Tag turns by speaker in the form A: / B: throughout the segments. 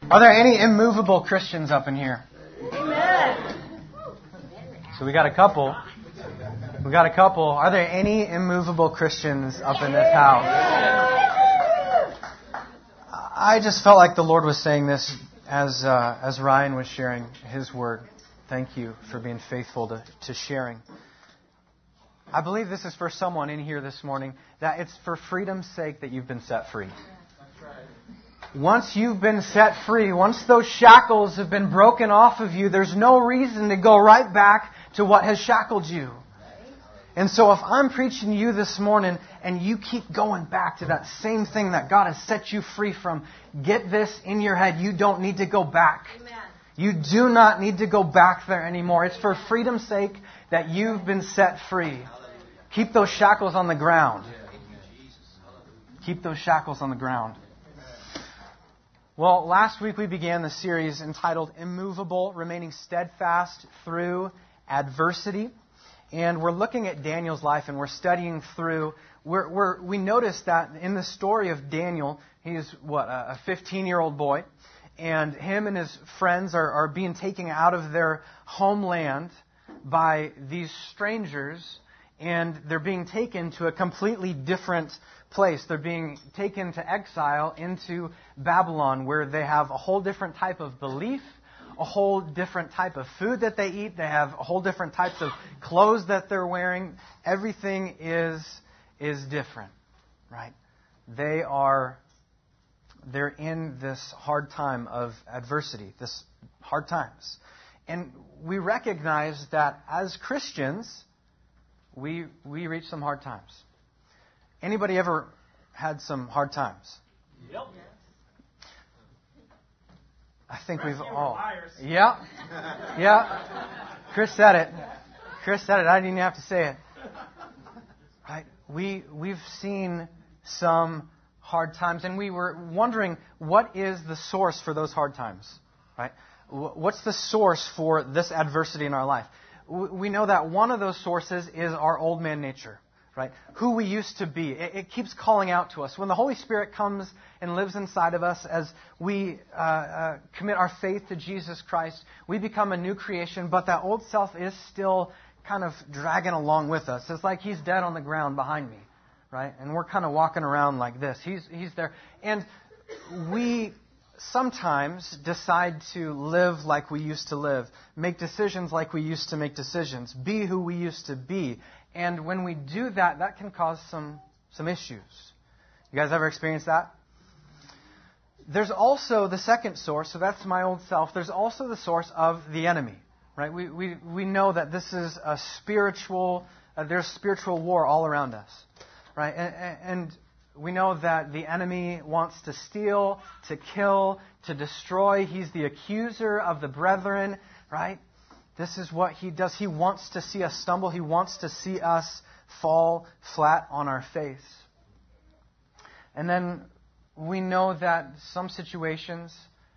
A: Are there any immovable Christians up in here?
B: Amen.
A: So we got a couple. Are there any immovable Christians up in this house? I just felt like the Lord was saying this as Ryan was sharing his word. Thank you for being faithful to sharing. I believe this is for someone in here this morning, that it's for freedom's sake that you've been set free. Once you've been set free, once those shackles have been broken off of you, there's no reason to go right back to what has shackled you. And so if I'm preaching to you this morning and you keep going back to that same thing that God has set you free from, get this in your head. You don't need to go back. Amen. You do not need to go back there anymore. It's for freedom's sake that you've been set free. Keep those shackles on the ground. Keep those shackles on the ground. Well, last week we began the series entitled Immovable, Remaining Steadfast Through Adversity. And we're looking at Daniel's life and we're studying through. We noticed that in the story of Daniel, he's a 15-year-old boy. And him and his friends are being taken out of their homeland by these strangers. And they're being taken to a completely different place. They're being taken to exile into Babylon, where they have a whole different type of belief, a whole different type of food that they eat. They have a whole different types of clothes that they're wearing. Everything is different, right? They're in this hard time of adversity, this hard times. And we recognize that as Christians, we reach some hard times. Anybody ever had some hard times?
C: Yep.
A: I think we've all. Yeah. Chris said it. I didn't even have to say it. Right? We've seen some hard times, and we were wondering, what is the source for those hard times? Right? What's the source for this adversity in our life? We know that one of those sources is our old man nature. Right? Who we used to be. It keeps calling out to us. When the Holy Spirit comes and lives inside of us as we commit our faith to Jesus Christ, we become a new creation, but that old self is still kind of dragging along with us. It's like he's dead on the ground behind me, right? And we're kind of walking around like this. He's there. And we sometimes decide to live like we used to live, make decisions like we used to make decisions, be who we used to be. And when we do that, that can cause some issues. You guys ever experienced that? There's also the second source, so that's my old self. There's also the source of the enemy, right? We know that this is a spiritual, there's spiritual war all around us, right? And we know that the enemy wants to steal, to kill, to destroy. He's the accuser of the brethren, right? This is what he does. He wants to see us stumble. He wants to see us fall flat on our face. And then we know that some situations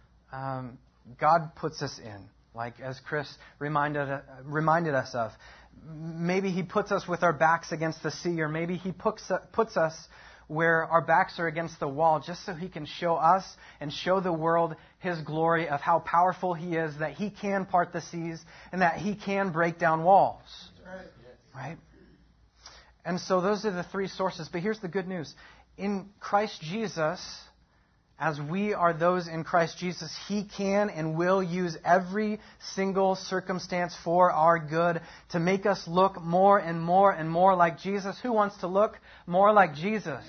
A: God puts us in, like as Chris reminded us of. Maybe he puts us with our backs against the sea, or maybe he puts us where our backs are against the wall, just so he can show us and show the world his glory of how powerful he is, that he can part the seas and that he can break down walls. Right? And so those are the three sources. But here's the good news. In Christ Jesus, as we are those in Christ Jesus, he can and will use every single circumstance for our good to make us look more and more and more like Jesus. Who wants to look more like Jesus?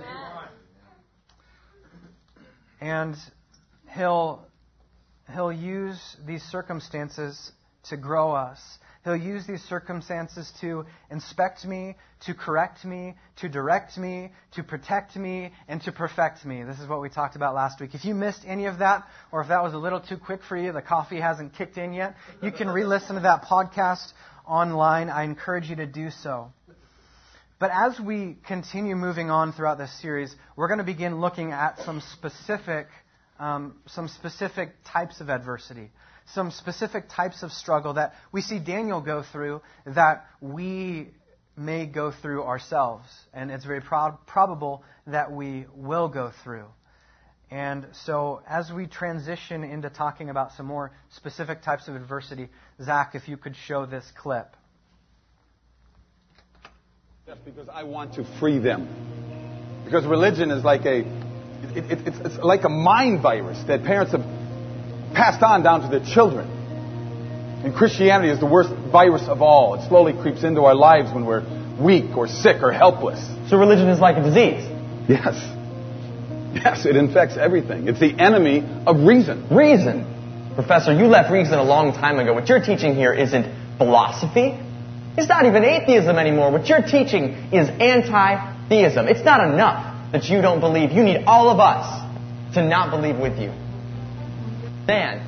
A: Amen. And He'll use these circumstances to grow us. He'll use these circumstances to inspect me, to correct me, to direct me, to protect me, and to perfect me. This is what we talked about last week. If you missed any of that, or if that was a little too quick for you, the coffee hasn't kicked in yet, you can re-listen to that podcast online. I encourage you to do so. But as we continue moving on throughout this series, we're going to begin looking at some specific types of adversity, some specific types of struggle that we see Daniel go through that we may go through ourselves. And it's very probable that we will go through. And so as we transition into talking about some more specific types of adversity, Zach, if you could show this clip.
B: That's because I want to free them. Because religion is like it's like a mind virus that parents have passed on down to their children. And Christianity is the worst virus of all. It slowly creeps into our lives when we're weak or sick or helpless.
C: So religion is like a disease?
B: Yes. Yes, it infects everything. It's the enemy of reason.
C: Reason? Professor, you left reason a long time ago. What you're teaching here isn't philosophy. It's not even atheism anymore. What you're teaching is anti-theism. It's not enough that you don't believe. You need all of us to not believe with you. Dan.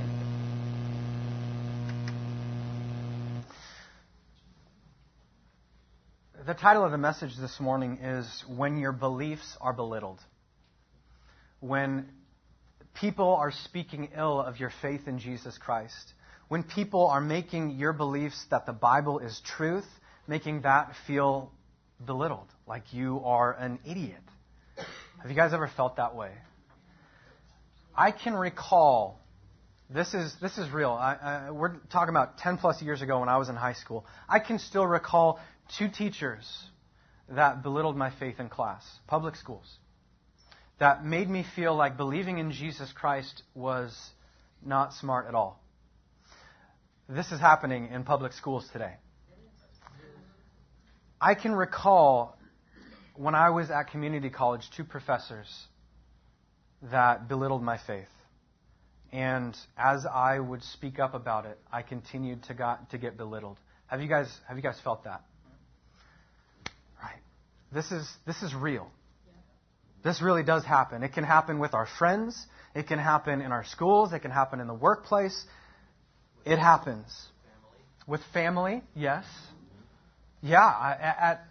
A: The title of the message this morning is When Your Beliefs Are Belittled. When people are speaking ill of your faith in Jesus Christ. When people are making your beliefs that the Bible is truth, making that feel belittled, like you are an idiot. Have you guys ever felt that way? I can recall, this is real. We're talking about 10 plus years ago when I was in high school. I can still recall 2 teachers that belittled my faith in class, public schools, that made me feel like believing in Jesus Christ was not smart at all. This is happening in public schools today. I can recall when I was at community college, 2 professors that belittled my faith. And as I would speak up about it, I continued to get belittled. Have you guys felt that? Right. This is real. This really does happen. It can happen with our friends. It can happen in our schools. It can happen in the workplace. It happens. With family, yes. Yeah,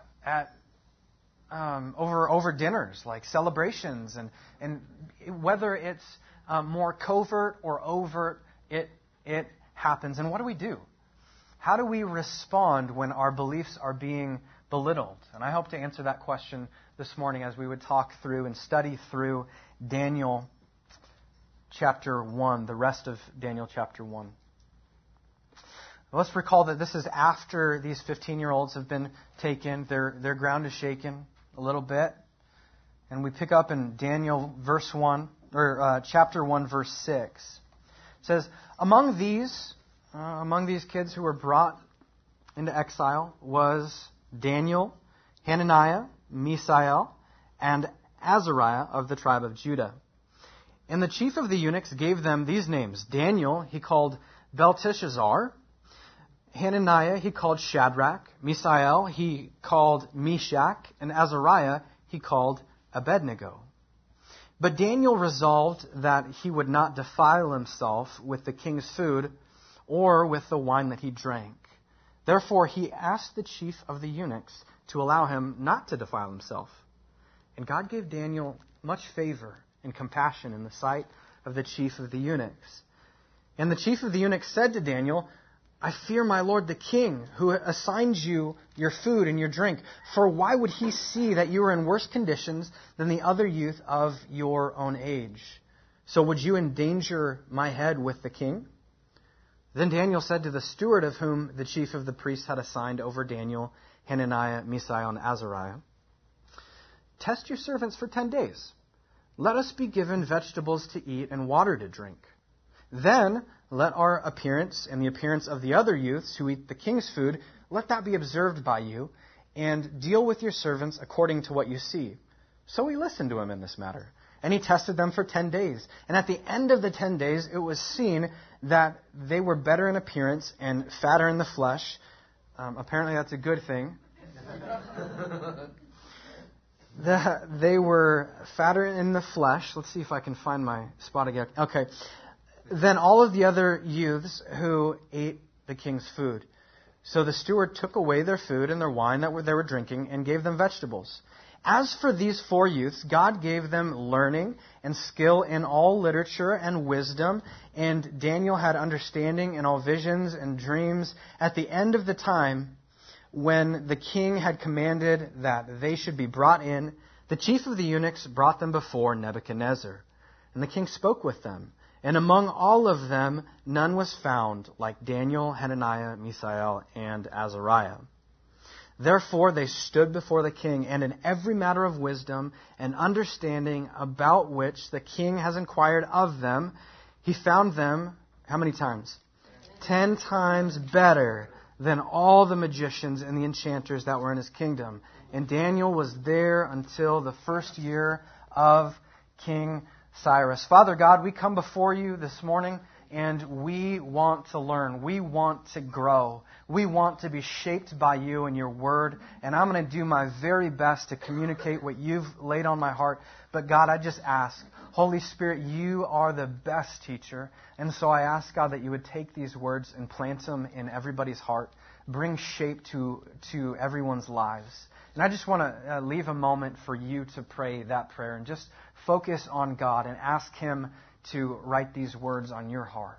A: over dinners, like celebrations, and whether it's more covert or overt, it happens. And what do? How do we respond when our beliefs are being belittled? And I hope to answer that question this morning as we would talk through and study through Daniel chapter 1, the rest of Daniel chapter 1. Let's recall that this is after these 15-year-olds have been taken. Their ground is shaken a little bit. And we pick up in Daniel chapter 1, verse 6. It says, Among these kids who were brought into exile was Daniel, Hananiah, Mishael, and Azariah of the tribe of Judah. And the chief of the eunuchs gave them these names. Daniel he called Belteshazzar. Hananiah he called Shadrach. Mishael he called Meshach. And Azariah he called Abednego. But Daniel resolved that he would not defile himself with the king's food or with the wine that he drank. Therefore he asked the chief of the eunuchs to allow him not to defile himself. And God gave Daniel much favor and compassion in the sight of the chief of the eunuchs. And the chief of the eunuchs said to Daniel, I fear my lord the king, who assigns you your food and your drink. For why would he see that you are in worse conditions than the other youth of your own age? So would you endanger my head with the king? Then Daniel said to the steward of whom the chief of the priests had assigned over Daniel, Hananiah, Mishael, and Azariah, Test your servants for 10 days. Let us be given vegetables to eat and water to drink. Then let our appearance and the appearance of the other youths who eat the king's food, let that be observed by you, and deal with your servants according to what you see. So he listened to him in this matter. And he tested them for 10 days. And at the end of the 10 days, it was seen that they were better in appearance and fatter in the flesh. Apparently that's a good thing. They were fatter in the flesh. Let's see if I can find my spot again. Okay. Then all of the other youths who ate the king's food. So the steward took away their food and their wine that they were drinking and gave them vegetables. As for these 4 youths, God gave them learning and skill in all literature and wisdom, and Daniel had understanding in all visions and dreams. At the end of the time, when the king had commanded that they should be brought in, the chief of the eunuchs brought them before Nebuchadnezzar. And the king spoke with them. And among all of them, none was found like Daniel, Hananiah, Mishael, and Azariah. Therefore they stood before the king, and in every matter of wisdom and understanding about which the king has inquired of them, he found them, how many times? 10 times better than all the magicians and the enchanters that were in his kingdom. And Daniel was there until the first year of King Cyrus. Father God, we come before you this morning and we want to learn. We want to grow. We want to be shaped by you and your word. And I'm going to do my very best to communicate what you've laid on my heart. But God, I just ask, Holy Spirit, you are the best teacher. And so I ask, God, that you would take these words and plant them in everybody's heart. Bring shape to everyone's lives. And I just want to leave a moment for you to pray that prayer and just focus on God and ask Him to write these words on your heart.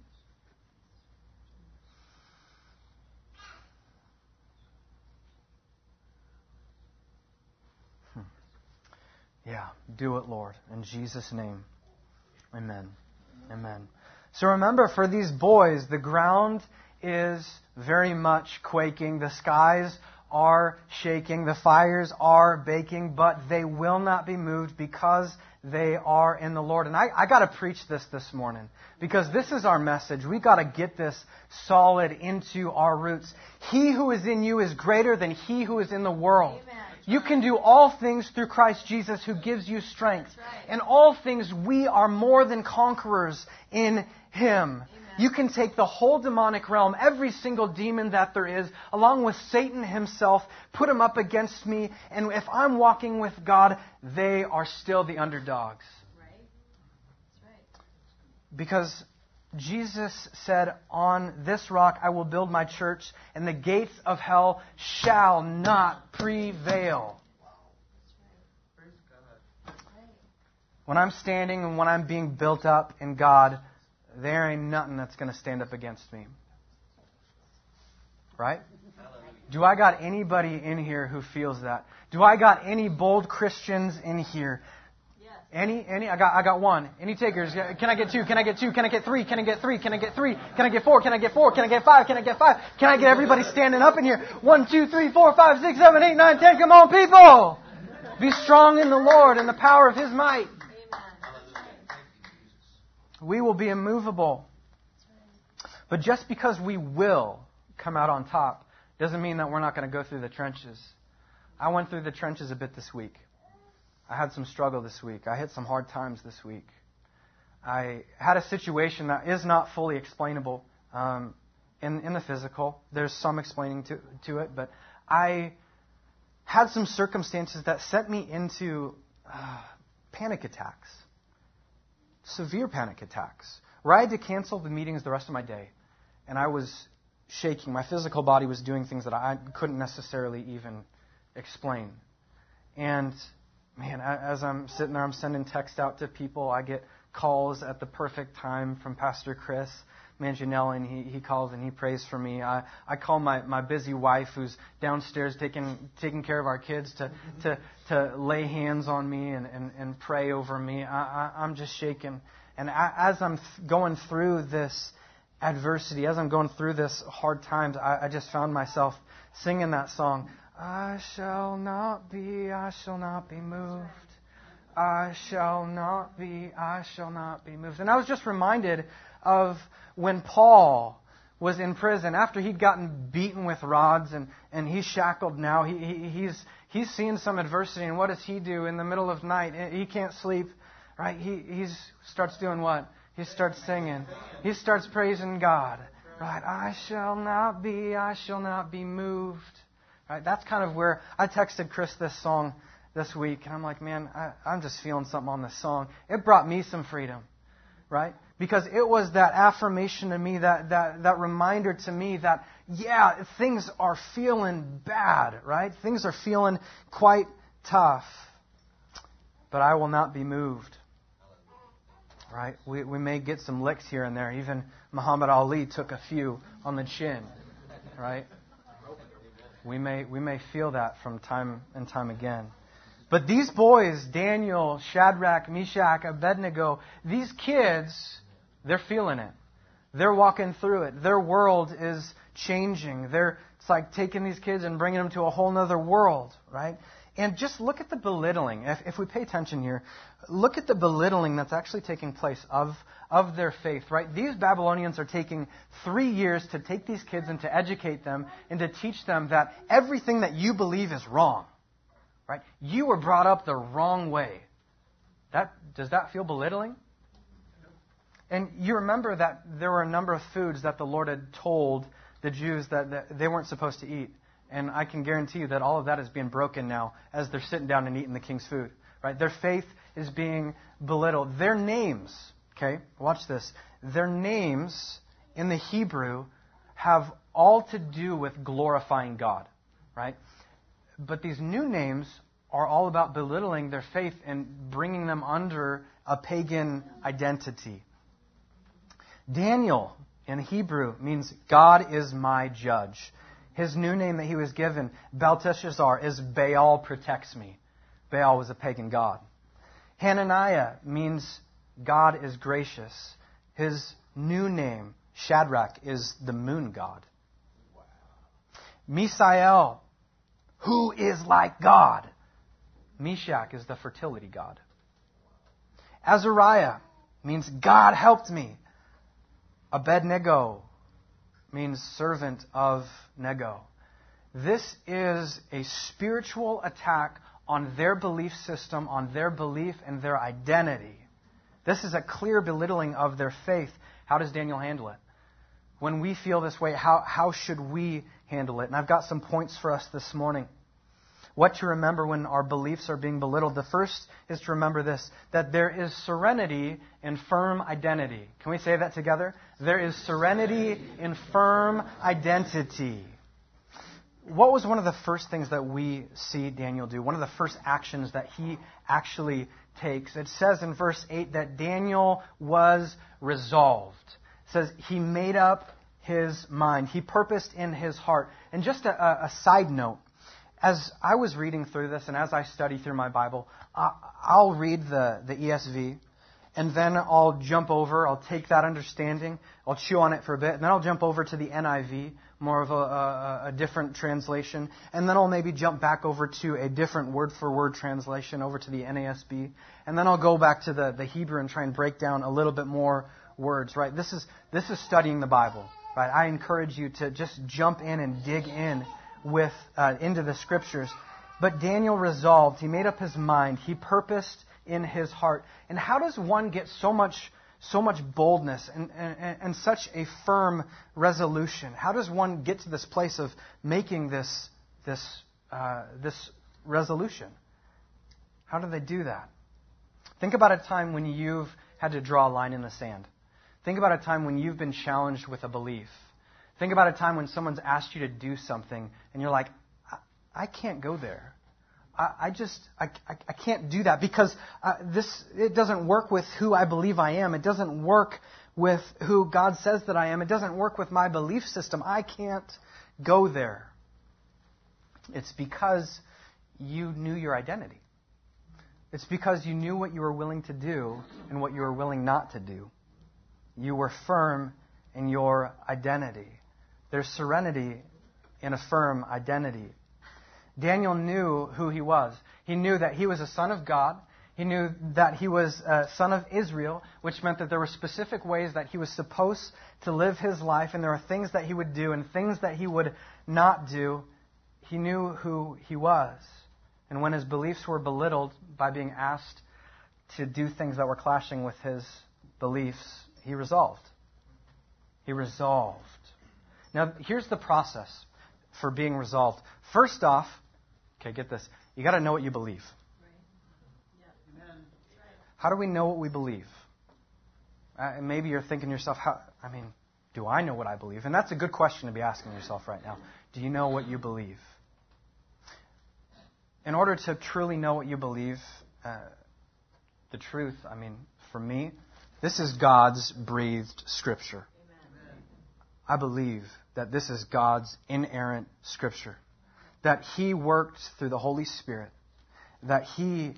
A: Yeah, do it, Lord. In Jesus' name, amen. Amen. So remember, for these boys, the ground is very much quaking. The skies are shaking. The fires are baking, but they will not be moved because they are in the Lord. And I got to preach this morning because this is our message. We got to get this solid into our roots. He who is in you is greater than he who is in the world. Amen. You can do all things through Christ Jesus who gives you strength. Right. And all things we are more than conquerors in Him. Amen. You can take the whole demonic realm, every single demon that there is, along with Satan himself, put him up against me, and if I'm walking with God, they are still the underdogs. Right. That's right. Because Jesus said, on this rock I will build my church, and the gates of hell shall not prevail. When I'm standing and when I'm being built up in God, there ain't nothing that's going to stand up against me. Right? Do I got anybody in here who feels that? Do I got any bold Christians in here? Yes. Any? I got one. Any takers? Can I get two? Can I get two? Can I get three? Can I get three? Can I get three? Can I get four? Can I get four? Can I get five? Can I get five? Can I get everybody standing up in here? 1, 2, 3, 4, 5, 6, 7, 8, 9, 10. Come on, people! Be strong in the Lord and the power of His might. We will be immovable. But just because we will come out on top doesn't mean that we're not going to go through the trenches. I went through the trenches a bit this week. I had some struggle this week. I hit some hard times this week. I had a situation that is not fully explainable in the physical. There's some explaining to it, but I had some circumstances that sent me into panic attacks. Severe panic attacks, where I had to cancel the meetings the rest of my day. And I was shaking. My physical body was doing things that I couldn't necessarily even explain. And, man, as I'm sitting there, I'm sending texts out to people. I get calls at the perfect time from Pastor Chris Manginelli, and he calls and he prays for me. I call my busy wife who's downstairs taking care of our kids to lay hands on me and pray over me. I'm just shaking. And as I'm going through this adversity, as I'm going through this hard times, I just found myself singing that song, I shall not be moved. I shall not be moved. And I was just reminded of when Paul was in prison, after he'd gotten beaten with rods and he's shackled now, he's seen some adversity, and what does he do in the middle of night? He can't sleep, right? He starts doing what? He starts singing. He starts praising God, right? I shall not be moved. Right? That's kind of where I texted Chris this song this week, and I'm like, man, I'm just feeling something on this song. It brought me some freedom, right? Because it was that affirmation to me, that reminder to me that, yeah, things are feeling bad, right? Things are feeling quite tough. But I will not be moved, right? We may get some licks here and there. Even Muhammad Ali took a few on the chin, right? We may feel that from time and time again. But these boys, Daniel, Shadrach, Meshach, Abednego, these kids, they're feeling it. They're walking through it. Their world is changing. It's like taking these kids and bringing them to a whole other world, right? And just look at the belittling. If we pay attention here, look at the belittling that's actually taking place of their faith, right? These Babylonians are taking 3 years to take these kids and to educate them and to teach them that everything that you believe is wrong, right? You were brought up the wrong way. Does that feel belittling? And you remember that there were a number of foods that the Lord had told the Jews that they weren't supposed to eat. And I can guarantee you that all of that is being broken now as they're sitting down and eating the king's food. Right? Their faith is being belittled. Their names, okay, watch this. Their names in the Hebrew have all to do with glorifying God. Right? But these new names are all about belittling their faith and bringing them under a pagan identity. Daniel in Hebrew means God is my judge. His new name that he was given, Belteshazzar, is Baal protects me. Baal was a pagan god. Hananiah means God is gracious. His new name, Shadrach, is the moon god. Mishael, who is like God. Meshach is the fertility god. Azariah means God helped me. Abednego means servant of Nego. This is a spiritual attack on their belief system, on their belief and their identity. This is a clear belittling of their faith. How does Daniel handle it? When we feel this way, how should we handle it? And I've got some points for us this morning. What to remember when our beliefs are being belittled. The first is to remember this, that there is serenity in firm identity. Can we say that together? There is serenity in firm identity. What was one of the first things that we see Daniel do? One of the first actions that he actually takes. It says in verse 8 that Daniel was resolved. It says he made up his mind. He purposed in his heart. And just a side note, as I was reading through this and as I study through my Bible, I'll read the ESV and then I'll jump over, I'll take that understanding, I'll chew on it for a bit, and then I'll jump over to the NIV, more of a different translation, and then I'll maybe jump back over to a different word-for-word translation, over to the NASB, and then I'll go back to the Hebrew and try and break down a little bit more words, right? This is studying the Bible, right? I encourage you to just jump in and dig in into the Scriptures. But Daniel resolved, he made up his mind, he purposed in his heart. And how does one get so much boldness and such a firm resolution? How does one get to this place of making this resolution? How do they do that? Think about a time when you've had to draw a line in the sand. Think about a time when you've been challenged with a belief. Think about a time when someone's asked you to do something and you're like, I can't go there. I can't do that because it doesn't work with who I believe I am. It doesn't work with who God says that I am. It doesn't work with my belief system. I can't go there. It's because you knew your identity. It's because you knew what you were willing to do and what you were willing not to do. You were firm in your identity. There's serenity in a firm identity. Daniel knew who he was. He knew that he was a son of God. He knew that he was a son of Israel, which meant that there were specific ways that he was supposed to live his life, and there were things that he would do and things that he would not do. He knew who he was. And when his beliefs were belittled by being asked to do things that were clashing with his beliefs, he resolved. He resolved. Now, here's the process for being resolved. First off, okay, get this. You got to know what you believe. How do we know what we believe? Maybe you're thinking to yourself, do I know what I believe? And that's a good question to be asking yourself right now. Do you know what you believe? In order to truly know what you believe, the truth, for me, this is God's breathed Scripture. I believe that this is God's inerrant Scripture. That He worked through the Holy Spirit that He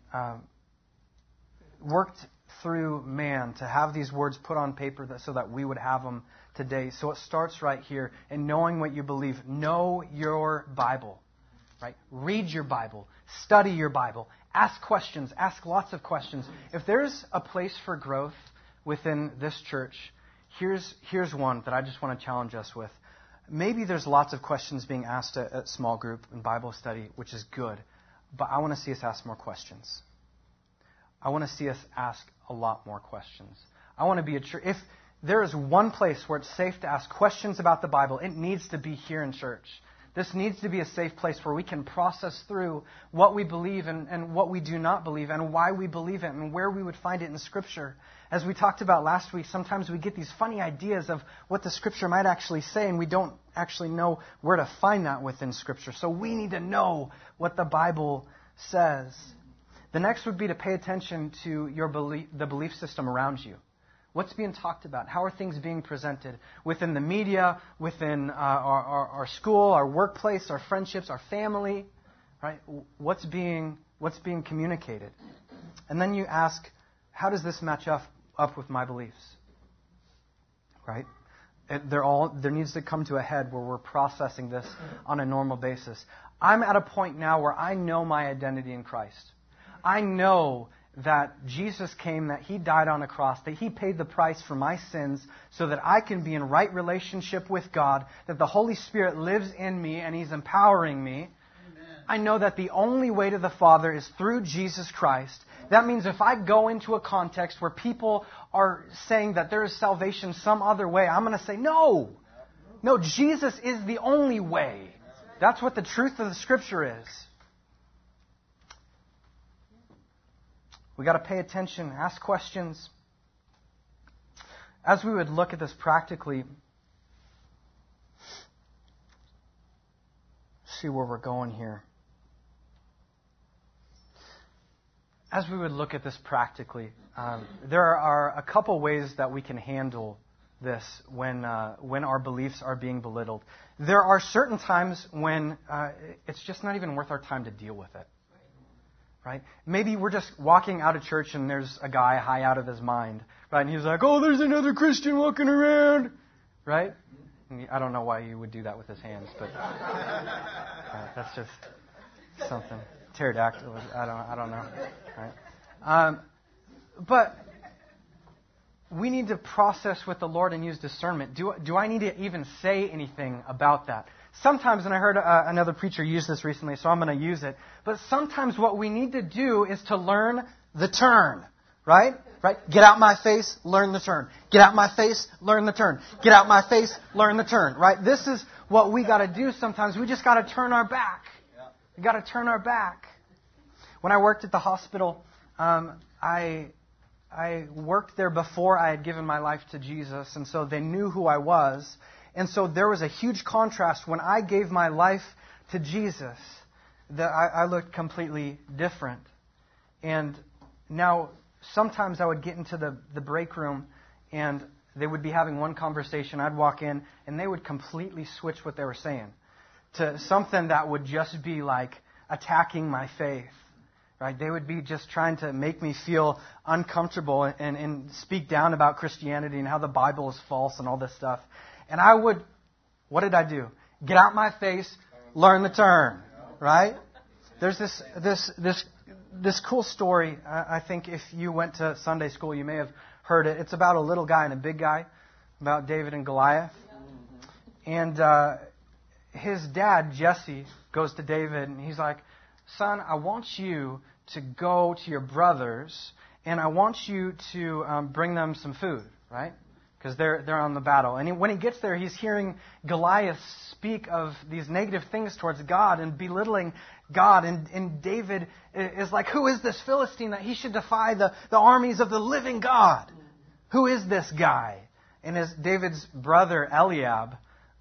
A: worked through man to have these words put on paper so that we would have them today. So it starts right here in knowing what you believe. Know your Bible. Right? Read your Bible. Study your Bible. Ask questions. Ask lots of questions. If there's a place for growth within this church, here's one that I just want to challenge us with. Maybe there's lots of questions being asked at small group and Bible study, which is good. But I want to see us ask more questions. I want to see us ask a lot more questions. I want to be a church. If there is one place where it's safe to ask questions about the Bible, it needs to be here in church. This needs to be a safe place where we can process through what we believe and what we do not believe and why we believe it and where we would find it in Scripture. As we talked about last week, sometimes we get these funny ideas of what the Scripture might actually say, and we don't actually know where to find that within Scripture. So we need to know what the Bible says. The next would be to pay attention to the belief system around you. What's being talked about? How are things being presented within the media, within our school, our workplace, our friendships, our family? Right? What's being communicated? And then you ask, how does this match up with my beliefs? Right? There needs to come to a head where we're processing this on a normal basis. I'm at a point now where I know my identity in Christ. I know that Jesus came, that He died on a cross, that He paid the price for my sins so that I can be in right relationship with God, that the Holy Spirit lives in me and He's empowering me. Amen. I know that the only way to the Father is through Jesus Christ. That means if I go into a context where people are saying that there is salvation some other way, I'm going to say, no, Jesus is the only way. That's what the truth of the Scripture is. We've got to pay attention, ask questions. As we would look at this practically, see where we're going here. As we would look at this practically, there are a couple ways that we can handle this when our beliefs are being belittled. There are certain times when it's just not even worth our time to deal with it. Right? Maybe we're just walking out of church and there's a guy high out of his mind, right? And he's like, "Oh, there's another Christian walking around," right? And I don't know why he would do that with his hands, but that's just something pterodactyl. I don't know, right? But we need to process with the Lord and use discernment. Do I need to even say anything about that? Sometimes, and I heard another preacher use this recently, so I'm going to use it, but sometimes what we need to do is to learn the turn, right? Right? Get out my face, learn the turn. Get out my face, learn the turn. Get out my face, learn the turn, right? This is what we got to do sometimes. We just got to turn our back. We got to turn our back. When I worked at the hospital, I worked there before I had given my life to Jesus, and so they knew who I was. And so there was a huge contrast. When I gave my life to Jesus, that I looked completely different. And now, sometimes I would get into the break room, and they would be having one conversation. I'd walk in, and they would completely switch what they were saying to something that would just be like attacking my faith. Right? They would be just trying to make me feel uncomfortable and speak down about Christianity and how the Bible is false and all this stuff. And what did I do? Get out my face, learn the turn, right? There's this cool story. I think if you went to Sunday school, you may have heard it. It's about a little guy and a big guy, about David and Goliath. And his dad, Jesse, goes to David and he's like, "Son, I want you to go to your brothers and I want you to bring them some food," right? Because they're on the battle. And when he gets there, he's hearing Goliath speak of these negative things towards God and belittling God. And David is like, "Who is this Philistine that he should defy the armies of the living God? Who is this guy?" And as David's brother Eliab,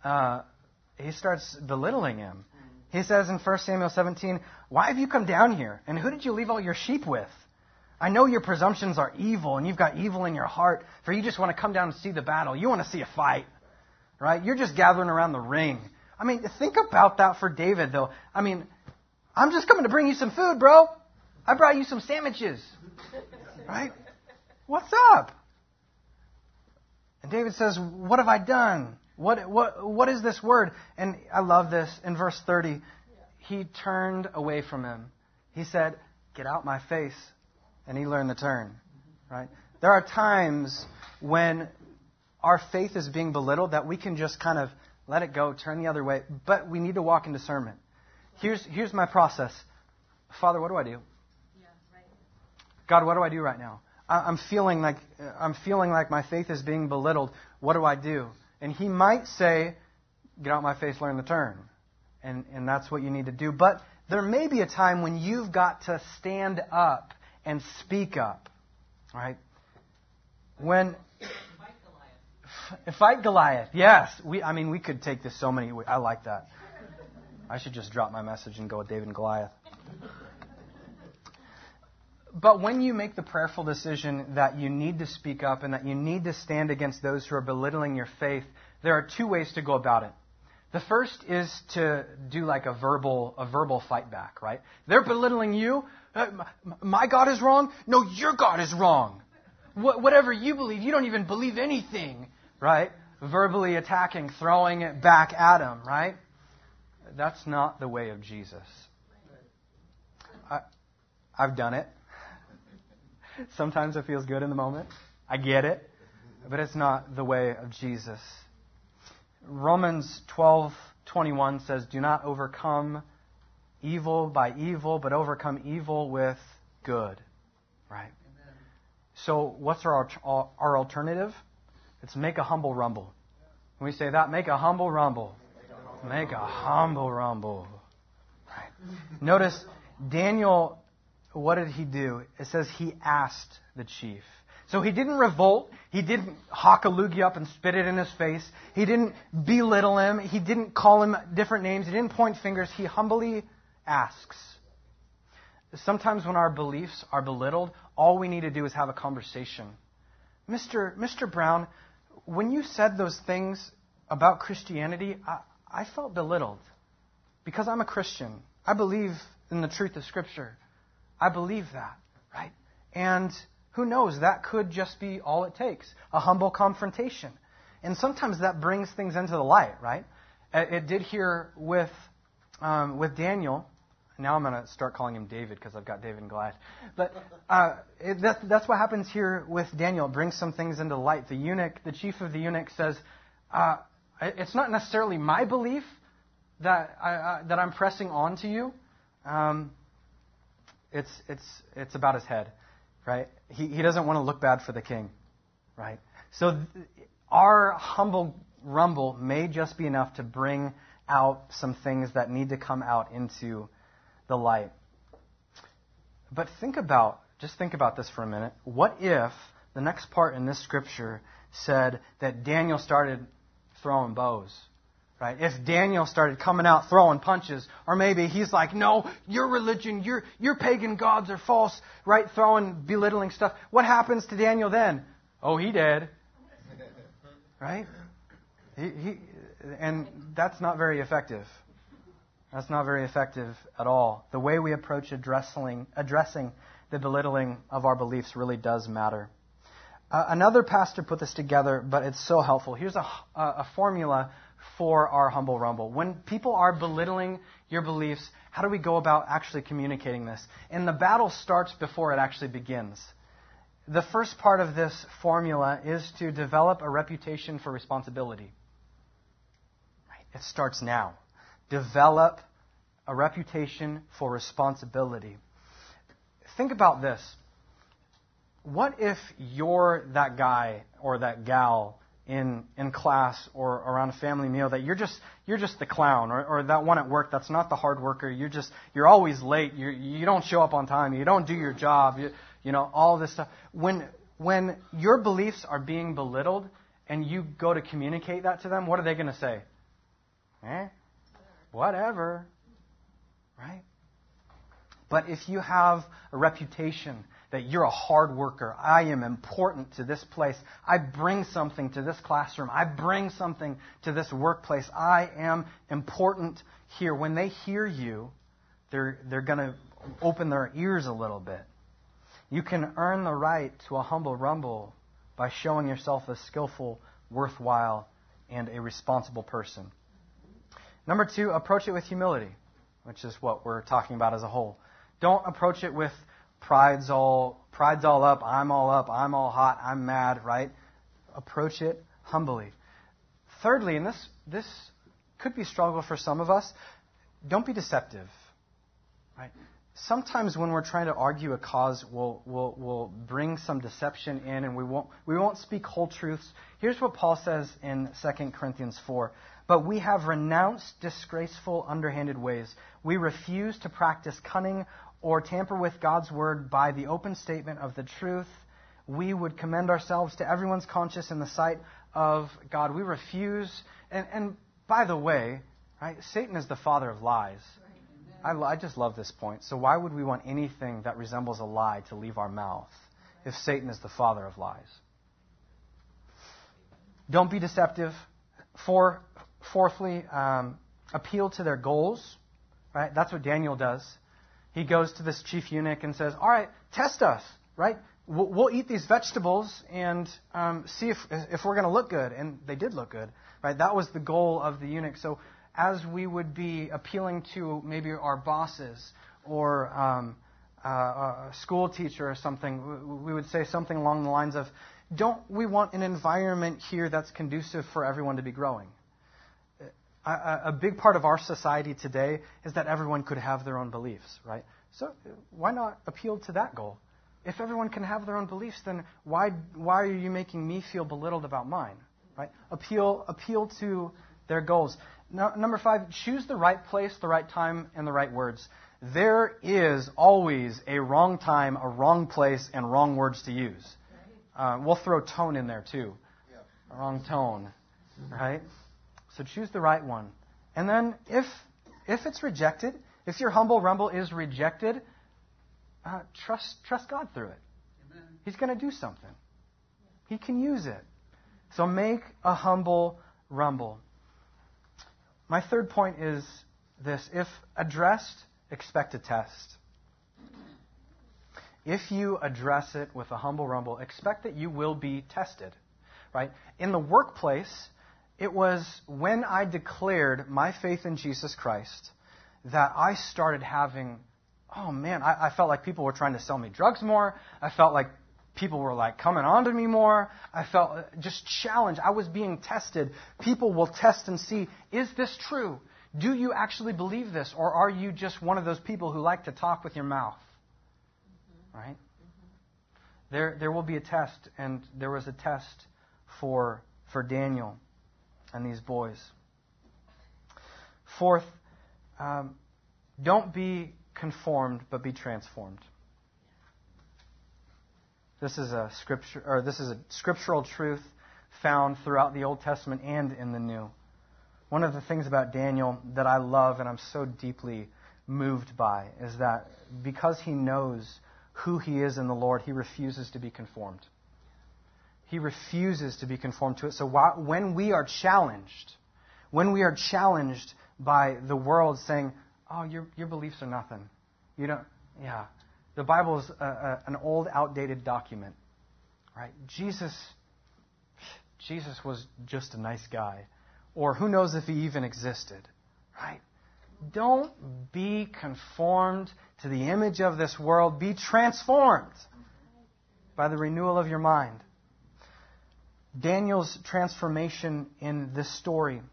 A: he starts belittling him. He says in 1 Samuel 17, "Why have you come down here? And who did you leave all your sheep with? I know your presumptions are evil, and you've got evil in your heart, for you just want to come down and see the battle. You want to see a fight, right? You're just gathering around the ring." I mean, think about that for David, though. I mean, I'm just coming to bring you some food, bro. I brought you some sandwiches. Right? What's up? And David says, what have I done? What is this word? And I love this. In verse 30, he turned away from him. He said, get out my face. And he learned the turn. Right? There are times when our faith is being belittled that we can just kind of let it go, turn the other way. But we need to walk in discernment. Here's my process. Father, what do I do? God, what do I do right now? I'm feeling like my faith is being belittled. What do I do? And he might say, get out my face, learn the turn. And that's what you need to do. But there may be a time when you've got to stand up and speak up. Right? When fight Goliath. Yes. We could take this so many ways. I like that. I should just drop my message and go with David and Goliath. But when you make the prayerful decision that you need to speak up and that you need to stand against those who are belittling your faith, there are two ways to go about it. The first is to do like a verbal fight back, right? They're belittling you. My God is wrong. No, your God is wrong. Whatever you believe, you don't even believe anything, right? Verbally attacking, throwing it back at them, right? That's not the way of Jesus. I've done it. Sometimes it feels good in the moment. I get it. But it's not the way of Jesus. Romans 12:21 says, do not overcome evil by evil, but overcome evil with good. Right? Amen. So what's our alternative? It's make a humble rumble. When we say that, make a humble rumble. Make a humble rumble. Right. Notice Daniel, what did he do? It says he asked the chief. So he didn't revolt. He didn't hawk a loogie up and spit it in his face. He didn't belittle him. He didn't call him different names. He didn't point fingers. He humbly asks. Sometimes when our beliefs are belittled, all we need to do is have a conversation. Mr. Brown, when you said those things about Christianity, I felt belittled because I'm a Christian. I believe in the truth of Scripture. I believe that, right? And who knows, that could just be all it takes, a humble confrontation. And sometimes that brings things into the light, right? It did here with Daniel. Now I'm going to start calling him David because I've got David and Goliath. But that's what happens here with Daniel. It brings some things into the light. The eunuch, the chief of the eunuch says, it's not necessarily my belief that I'm pressing on to you. It's about his head, right? He doesn't want to look bad for the king, right? So our humble rumble may just be enough to bring out some things that need to come out into the light. But think about this for a minute. What if the next part in this scripture said that Daniel started throwing bows? Right? If Daniel started coming out throwing punches, or maybe he's like, no, your religion, your pagan gods are false, right? Throwing belittling stuff. What happens to Daniel then? Oh, he did. Right? And that's not very effective. That's not very effective at all. The way we approach addressing the belittling of our beliefs really does matter. Another pastor put this together, but it's so helpful. Here's a formula for our humble rumble. When people are belittling your beliefs, how do we go about actually communicating this? And the battle starts before it actually begins. The first part of this formula is to develop a reputation for responsibility. Right? It starts now. Develop a reputation for responsibility. Think about this. What if you're that guy or that gal in class or around a family meal that you're just the clown, or that one at work that's not the hard worker, you're always late, you don't show up on time, you don't do your job, you know, all this stuff. When your beliefs are being belittled and you go to communicate that to them, what are they going to say? Whatever. Right? But if you have a reputation that you're a hard worker, I am important to this place, I bring something to this classroom, I bring something to this workplace, I am important here. When they hear you, they're going to open their ears a little bit. You can earn the right to a humble rumble by showing yourself a skillful, worthwhile, and a responsible person. Number 2, approach it with humility, which is what we're talking about as a whole. Don't approach it with pride's all up, I'm all hot, I'm mad, right? Approach it humbly. Thirdly, and this could be a struggle for some of us, don't be deceptive, right? Sometimes when we're trying to argue a cause, we'll bring some deception in, and we won't speak whole truths. Here's what Paul says in 2 Corinthians 4. But we have renounced disgraceful, underhanded ways. We refuse to practice cunning or tamper with God's word by the open statement of the truth. We would commend ourselves to everyone's conscience in the sight of God. We refuse, and by the way, right, Satan is the father of lies. I just love this point. So why would we want anything that resembles a lie to leave our mouth if Satan is the father of lies? Don't be deceptive. Fourthly, appeal to their goals. Right? That's what Daniel does. He goes to this chief eunuch and says, all right, test us. Right? We'll eat these vegetables and see if we're going to look good. And they did look good. Right? That was the goal of the eunuch. So as we would be appealing to maybe our bosses or a school teacher or something, we would say something along the lines of, don't we want an environment here that's conducive for everyone to be growing? A big part of our society today is that everyone could have their own beliefs, right? So why not appeal to that goal? If everyone can have their own beliefs, then why are you making me feel belittled about mine, right? Appeal to their goals. Number 5, choose the right place, the right time, and the right words. There is always a wrong time, a wrong place, and wrong words to use. We'll throw tone in there too. A wrong tone, right? So choose the right one. And then if it's rejected, if your humble rumble is rejected, trust God through it. Amen. He's going to do something. He can use it. So make a humble rumble. My third point is this. If addressed, expect a test. If you address it with a humble rumble, expect that you will be tested. Right? In the workplace, it was when I declared my faith in Jesus Christ that I started having, I felt like people were trying to sell me drugs more. I felt like people were like coming on to me more. I felt just challenged. I was being tested. People will test and see, is this true? Do you actually believe this? Or are you just one of those people who like to talk with your mouth? Right? There will be a test, and there was a test for Daniel and these boys. Fourth, don't be conformed, but be transformed. This is a scriptural truth found throughout the Old Testament and in the New. One of the things about Daniel that I love and I'm so deeply moved by is that because he knows who he is in the Lord, he refuses to be conformed. He refuses to be conformed to it. So when we are challenged by the world saying, "Oh, your beliefs are nothing," the Bible is an old, outdated document, right? Jesus was just a nice guy, or who knows if he even existed, right? Don't be conformed to the image of this world. Be transformed by the renewal of your mind. Daniel's transformation in this story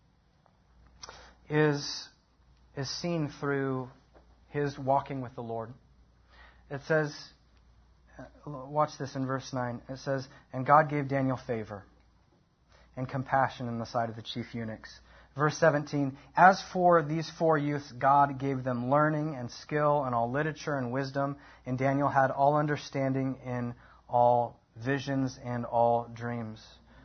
A: is seen through his walking with the Lord. It says, watch this in verse 9. It says, "And God gave Daniel favor and compassion in the sight of the chief eunuchs." Verse 17, "As for these 4 youths, God gave them learning and skill and all literature and wisdom, and Daniel had all understanding in all visions and all dreams."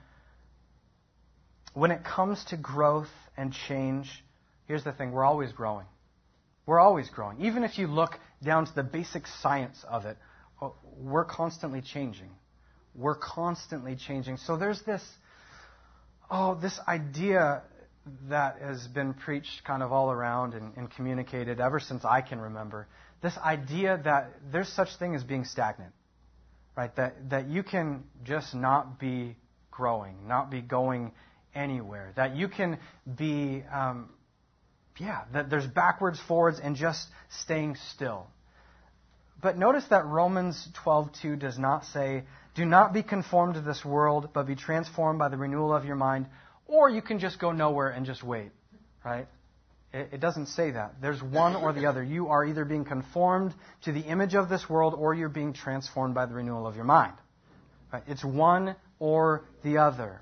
A: When it comes to growth and change, here's the thing, we're always growing. We're always growing. Even if you look down to the basic science of it, we're constantly changing. We're constantly changing. So there's this idea that has been preached kind of all around and communicated ever since I can remember. This idea that there's such thing as being stagnant, right? That you can just not be growing, not be going anywhere. That you can be, that there's backwards, forwards, and just staying still. But notice that Romans 12:2 does not say, do not be conformed to this world, but be transformed by the renewal of your mind, or you can just go nowhere and just wait, right? It doesn't say that. There's one or the other. You are either being conformed to the image of this world, or you're being transformed by the renewal of your mind. Right? It's one or the other.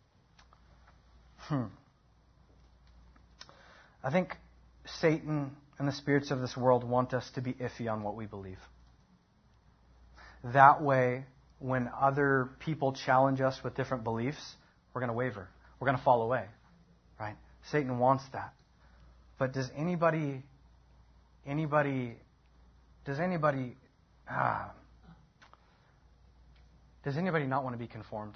A: I think Satan and the spirits of this world want us to be iffy on what we believe. That way, when other people challenge us with different beliefs, we're going to waver. We're going to fall away. Right? Satan wants that. But does anybody not want to be conformed?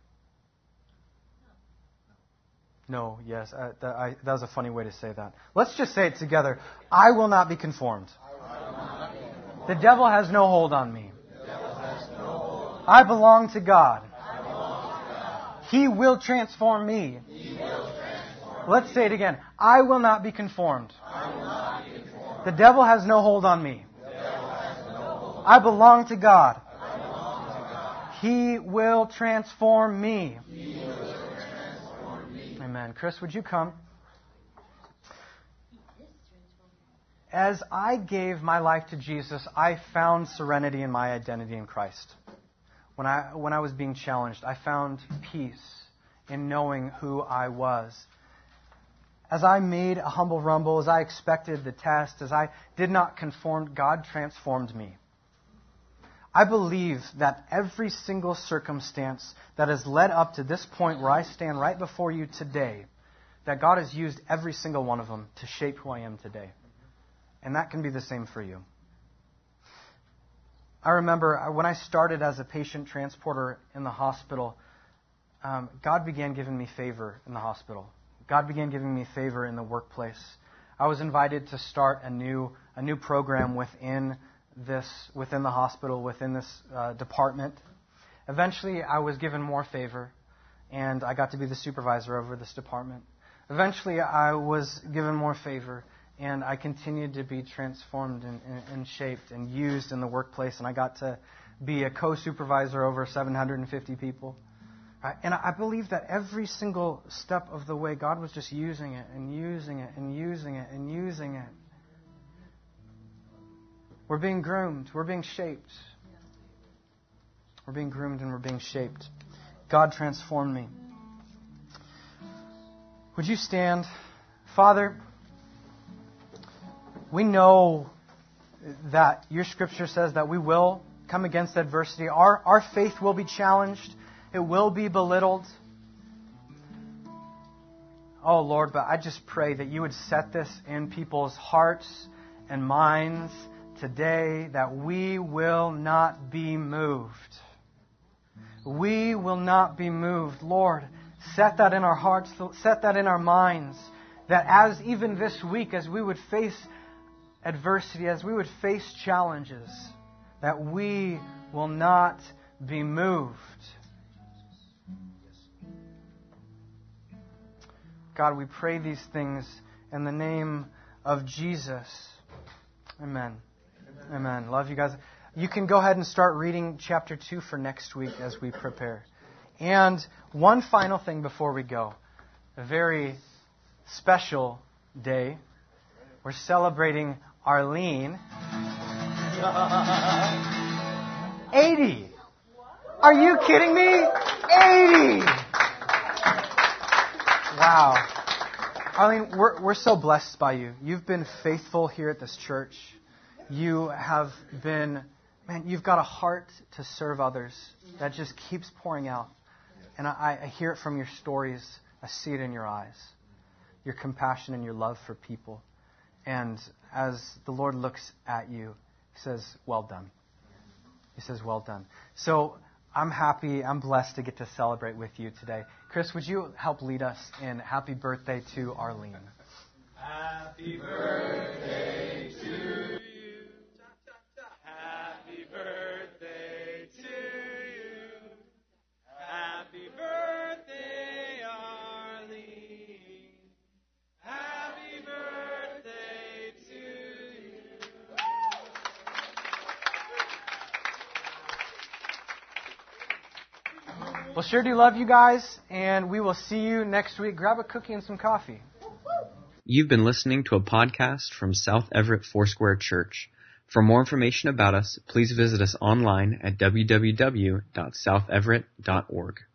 A: No, yes. That was a funny way to say that. Let's just say it together. I will not be conformed. The devil has no hold on me. I belong to God. He will transform me. Let's say it again. I will not be conformed. The devil has no hold on me. I belong to God. He will transform me. Amen. Chris, would you come? As I gave my life to Jesus, I found serenity in my identity in Christ. When I was being challenged, I found peace in knowing who I was. As I made a humble rumble, as I expected the test, as I did not conform, God transformed me. I believe that every single circumstance that has led up to this point where I stand right before you today, that God has used every single one of them to shape who I am today. And that can be the same for you. I remember when I started as a patient transporter in the hospital, God began giving me favor in the hospital. God began giving me favor in the workplace. I was invited to start a new program within the hospital, within this department. Eventually, I was given more favor, and I got to be the supervisor over this department. Eventually, I was given more favor, and I continued to be transformed and shaped and used in the workplace, and I got to be a co-supervisor over 750 people. And I believe that every single step of the way, God was just using it and using it and using it and using it. We're being groomed. We're being shaped. We're being groomed and we're being shaped. God transformed me. Would you stand? Father, we know that your scripture says that we will come against adversity. Our faith will be challenged. It will be belittled. Oh, Lord, but I just pray that you would set this in people's hearts and minds today, that we will not be moved. We will not be moved. Lord, set that in our hearts, set that in our minds, that as even this week, as we would face adversity, as we would face challenges, that we will not be moved. God, we pray these things in the name of Jesus. Amen. Amen. Love you guys. You can go ahead and start reading chapter 2 for next week as we prepare. And one final thing before we go. A very special day. We're celebrating Arlene. 80! Are you kidding me? 80! Wow. Arlene, we're so blessed by you. You've been faithful here at this church. You have been, you've got a heart to serve others that just keeps pouring out. And I hear it from your stories. I see it in your eyes. Your compassion and your love for people. And as the Lord looks at you, He says, well done. He says, well done. So I'm happy, I'm blessed to get to celebrate with you today. Chris, would you help lead us in Happy Birthday to Arlene?
D: Happy birthday to you. Happy birthday to you. Happy birthday, Arlene. Happy birthday to you.
A: Well, sure do love you guys, and we will see you next week. Grab a cookie and some coffee.
E: You've been listening to a podcast from South Everett Foursquare Church. For more information about us, please visit us online at www.southeverett.org.